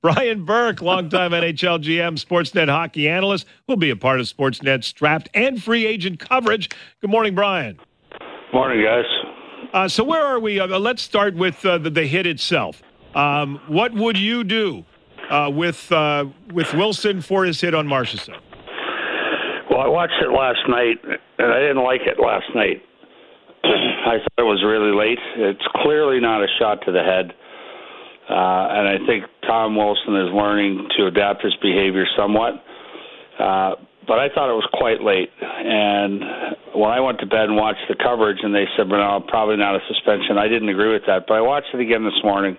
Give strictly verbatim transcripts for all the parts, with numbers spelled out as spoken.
Brian Burke, longtime N H L G M, Sportsnet hockey analyst, will be a part of Sportsnet's draft and free agent coverage. Good morning, Brian. Morning, guys. Uh, so where are we? Uh, let's start with uh, the, the hit itself. Um, what would you do uh, with uh, with Wilson for his hit on Marchessault? Well, I watched it last night, and I didn't like it last night. I thought it was really late. It's clearly not a shot to the head. Uh, and I think Tom Wilson is learning to adapt his behavior somewhat. Uh, but I thought it was quite late. And when I went to bed and watched the coverage, and they said, well, no, probably not a suspension, I didn't agree with that. But I watched it again this morning.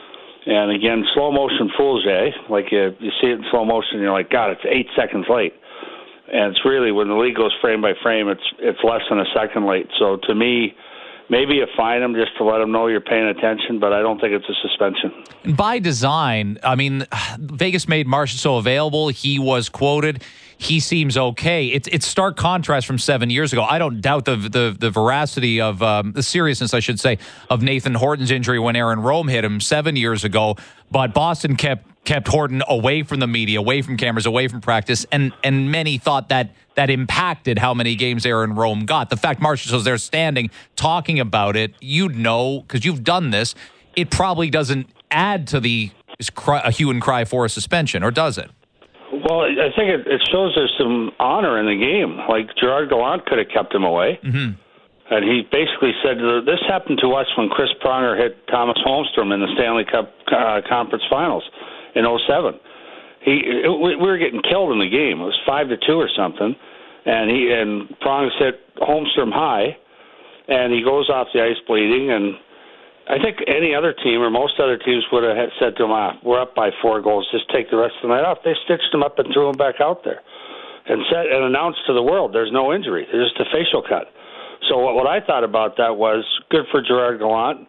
And again, slow motion fools you, eh? Like you, you see it in slow motion, and you're like, God, it's eight seconds late. And it's really, when the league goes frame by frame, it's it's less than a second late. So to me, maybe you fine them just to let them know you're paying attention, but I don't think it's a suspension. And by design, I mean, Vegas made Marchessault available. He was quoted. He seems okay. It's it's stark contrast from seven years ago. I don't doubt the the, the veracity of um, the seriousness, I should say, of Nathan Horton's injury when Aaron Rome hit him seven years ago. But Boston kept kept Horton away from the media, away from cameras, away from practice, and and many thought that that impacted how many games Aaron Rome got. The fact Marchessault's there standing talking about it, you'd know because you've done this. It probably doesn't add to the a hue and cry for a suspension, or does it? Well, I think it, it shows there's some honor in the game. Like Gerard Gallant could have kept him away. Mm-hmm. And he basically said, this happened to us when Chris Pronger hit Thomas Holmstrom in the Stanley Cup uh, Conference Finals in oh seven. He, it, we were getting killed in the game. It was five to two or something. And he and Prong's hit Holmstrom high, and he goes off the ice bleeding. And I think any other team or most other teams would have said to him, ah, we're up by four goals, just take the rest of the night off. They stitched him up and threw him back out there and said and announced to the world there's no injury. There's just a facial cut. So what, what I thought about that was good for Gerard Gallant.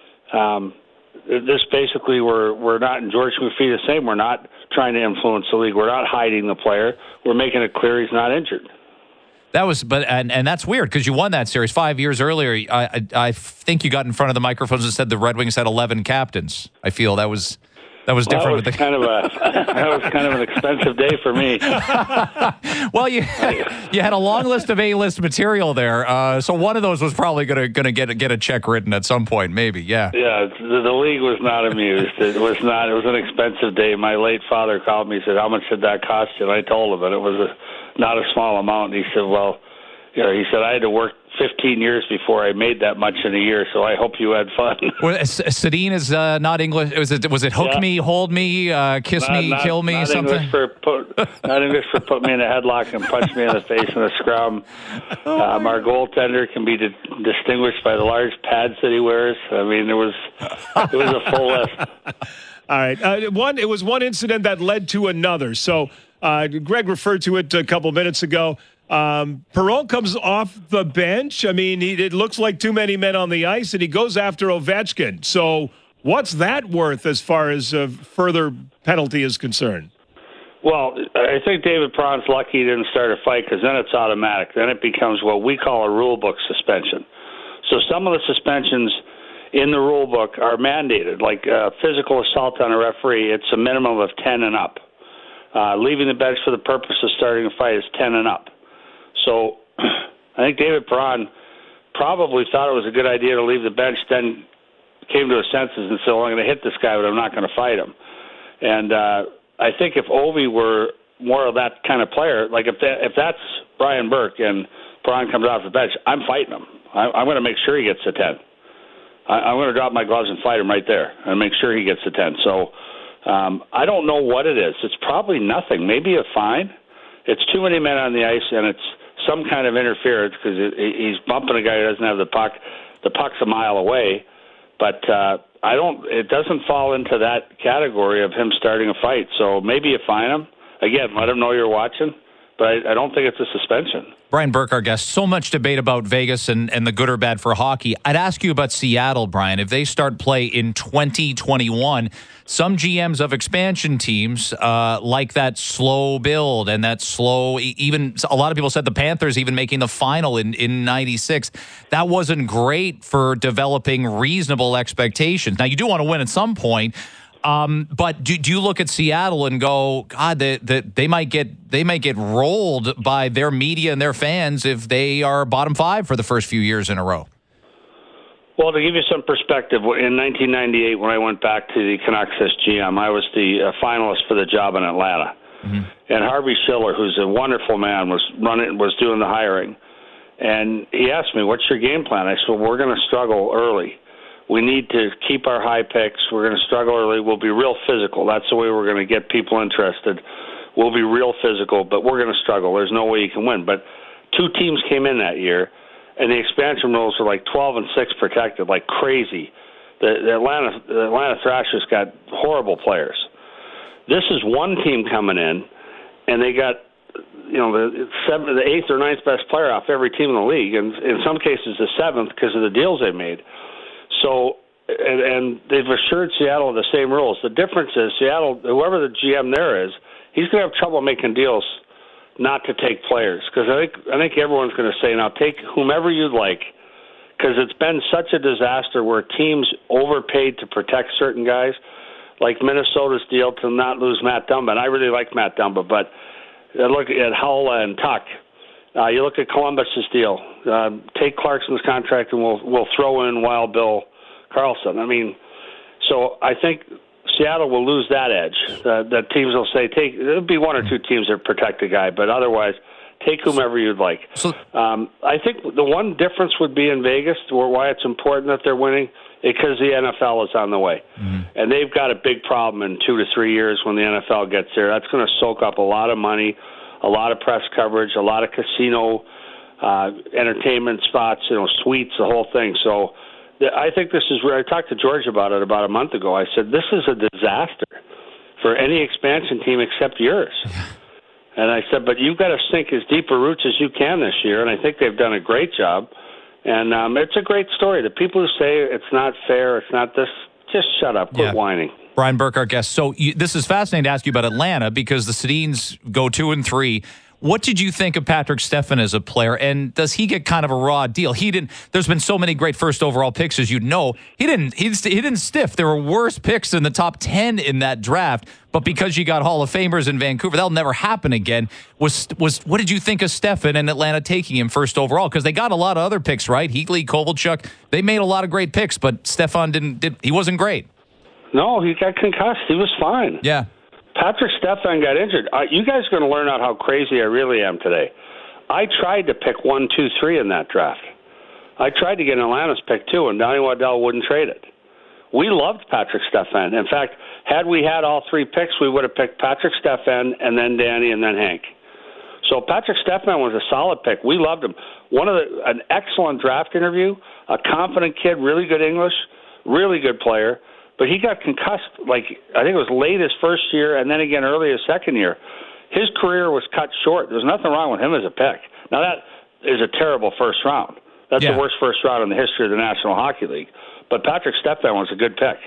Um, this basically, we're, we're not, and George McPhee the same, we're not trying to influence the league. We're not hiding the player. We're making it clear he's not injured. That was, but and, and that's weird because you won that series five years earlier. I, I I think you got in front of the microphones and said the Red Wings had eleven captains. I feel that was that was different. Well, that was with the... kind of a that was kind of an expensive day for me. Well, you you had a long list of A-list material there, uh, so one of those was probably gonna gonna get get a check written at some point, maybe. Yeah. Yeah, the, the league was not amused. It was not. It was an expensive day. My late father called me and said, "How much did that cost you?" And I told him, and it was a not a small amount. And he said, well, you know, he said, I had to work fifteen years before I made that much in a year, so I hope you had fun. Well, Sedin is uh, not English. Was it, was it hook yeah. me, hold me, uh, kiss not, me, not, kill me, not something? English for put, not English for put me in a headlock and punch me in the face in a scrum. Um, our goaltender can be di- distinguished by the large pads that he wears. I mean, it was, it was a full list. All right. Uh, one, it was one incident that led to another. So uh, Greg referred to it a couple minutes ago. Um, Perreault comes off the bench. I mean, he, it looks like too many men on the ice, and he goes after Ovechkin. So what's that worth as far as uh, further penalty is concerned? Well, I think David Perron's lucky he didn't start a fight because then it's automatic. Then it becomes what we call a rule book suspension. So some of the suspensions in the rule book are mandated, like uh, physical assault on a referee, it's a minimum of ten and up. Uh, leaving the bench for the purpose of starting a fight is ten and up. So I think David Perron probably thought it was a good idea to leave the bench, then came to his senses and said, well, I'm going to hit this guy, but I'm not going to fight him. And uh, I think if Ovi were more of that kind of player, like if that, if that's Brian Burke and Perron comes off the bench, I'm fighting him. I, I'm going to make sure he gets a ten. I, I'm going to drop my gloves and fight him right there and make sure he gets a ten. So um, I don't know what it is. It's probably nothing. Maybe a fine. It's too many men on the ice, and it's some kind of interference because he's bumping a guy who doesn't have the puck. The puck's a mile away, but uh, I don't. It doesn't fall into that category of him starting a fight. So maybe you fine him again. Let him know you're watching, but I, I don't think it's a suspension. Brian Burke, our guest. So much debate about Vegas and, and the good or bad for hockey. I'd ask you about Seattle, Brian. If they start play in twenty twenty-one, some G Ms of expansion teams uh, like that slow build and that slow, even a lot of people said the Panthers even making the final in, in ninety-six. That wasn't great for developing reasonable expectations. Now, you do want to win at some point. Um, but do, do you look at Seattle and go, God, they, they, they might get they might get rolled by their media and their fans if they are bottom five for the first few years in a row? Well, to give you some perspective, in nineteen ninety-eight, when I went back to the Canucks as G M, I was the uh, finalist for the job in Atlanta. Mm-hmm. And Harvey Schiller, who's a wonderful man, was running, was doing the hiring. And he asked me, what's your game plan? I said, well, we're going to struggle early. We need to keep our high picks. We're going to struggle early. We'll be real physical. That's the way we're going to get people interested. We'll be real physical, but we're going to struggle. There's no way you can win. But two teams came in that year, and the expansion rules were like twelve and six protected, like crazy. The, the Atlanta the Atlanta Thrashers got horrible players. This is one team coming in, and they got you know the seventh, the eighth or ninth best player off every team in the league, and in some cases the seventh because of the deals they made. So, and, and they've assured Seattle of the same rules. The difference is Seattle, whoever the G M there is, he's going to have trouble making deals not to take players, because I think I think everyone's going to say, now take whomever you'd like, because it's been such a disaster where teams overpaid to protect certain guys, like Minnesota's deal to not lose Matt Dumba. And I really like Matt Dumba, but look at Howla and Tuck. Uh, you look at Columbus's deal. Uh, take Clarkson's contract, and we'll we'll throw in Wild Bill Carlson. I mean, so I think Seattle will lose that edge. Uh, that teams will say, take. There'll be one or two teams that protect a guy, but otherwise, take whomever you'd like. So, um, I think the one difference would be in Vegas, or why it's important that they're winning, because the N F L is on the way, mm-hmm. and they've got a big problem in two to three years when the N F L gets there. That's going to soak up a lot of money, a lot of press coverage, a lot of casino uh, entertainment spots, you know, suites, the whole thing. So th- I think this is where I talked to George about it about a month ago. I said, this is a disaster for any expansion team except yours. And I said, but you've got to sink as deep a roots as you can this year, and I think they've done a great job. And um, it's a great story. The people who say it's not fair, it's not this, just shut up, quit yeah. whining. Brian Burke, our guest. So you, this is fascinating to ask you about Atlanta, because the Sedins go two and three. What did you think of Patrick Stefan as a player, and does he get kind of a raw deal? He didn't. There's been so many great first overall picks, as you know. He didn't. He, he didn't stiff. There were worse picks in the top ten in that draft, but because you got Hall of Famers in Vancouver, that'll never happen again. Was was what did you think of Stefan and Atlanta taking him first overall? Because they got a lot of other picks, right? Heatley, Kovalchuk. They made a lot of great picks, but Stefan didn't. Did, he wasn't great. No, he got concussed. He was fine. Yeah. Patrick Stefan got injured. Uh, you guys are going to learn out how crazy I really am today. I tried to pick one, two, three in that draft. I tried to get Atlanta's pick too, and Donnie Waddell wouldn't trade it. We loved Patrick Stefan. In fact, had we had all three picks, we would have picked Patrick Stefan and then Danny and then Hank. So Patrick Stefan was a solid pick. We loved him. One of the an excellent draft interview, a confident kid, really good English, really good player. But he got concussed, like, I think it was late his first year and then again early his second year. His career was cut short. There's nothing wrong with him as a pick. Now, that is a terrible first round. That's yeah. the worst first round in the history of the National Hockey League. But Patrick Stefan was a good pick.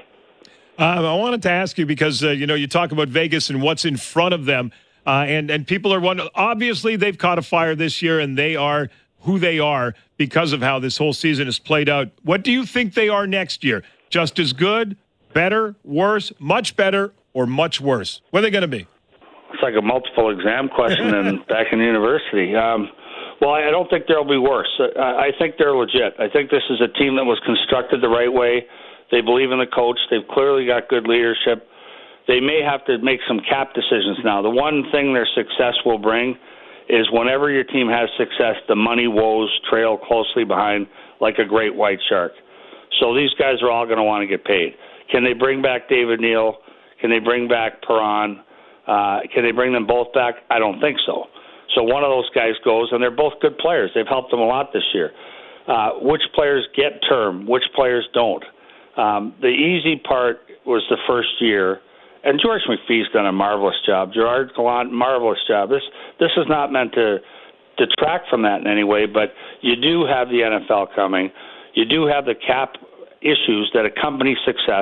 Um, I wanted to ask you because, uh, you know, you talk about Vegas and what's in front of them. Uh, and, and people are wondering, obviously they've caught a fire this year and they are who they are because of how this whole season has played out. What do you think they are next year? Just as good? Better, worse, much better, or much worse? What are they going to be? It's like a multiple exam question in, back in university. Um, well, I don't think they'll be worse. I, I think they're legit. I think this is a team that was constructed the right way. They believe in the coach. They've clearly got good leadership. They may have to make some cap decisions now. The one thing their success will bring is whenever your team has success, the money woes trail closely behind like a great white shark. So these guys are all going to want to get paid. Can they bring back David Neal? Can they bring back Perron? Uh, can they bring them both back? I don't think so. So one of those guys goes, and they're both good players. They've helped them a lot this year. Uh, which players get term? Which players don't? Um, the easy part was the first year, and George McPhee's done a marvelous job. Gerard Gallant, marvelous job. This this is not meant to detract from that in any way, but you do have the N F L coming. You do have the cap issues that accompany success,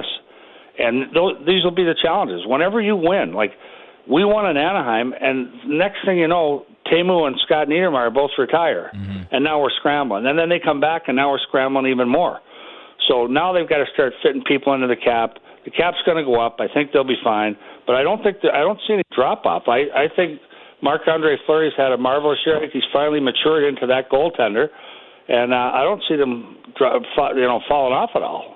and th- these will be the challenges. Whenever you win, like we won in Anaheim, and next thing you know, Teemu and Scott Niedermayer both retire, mm-hmm. and now we're scrambling. And then they come back, and now we're scrambling even more. So now they've got to start fitting people into the cap. The cap's going to go up. I think they'll be fine, but I don't think that, I don't see any drop off. I, I think Marc-Andre Fleury's had a marvelous year. I think he's finally matured into that goaltender, and uh, I don't see them, you know, falling off at all.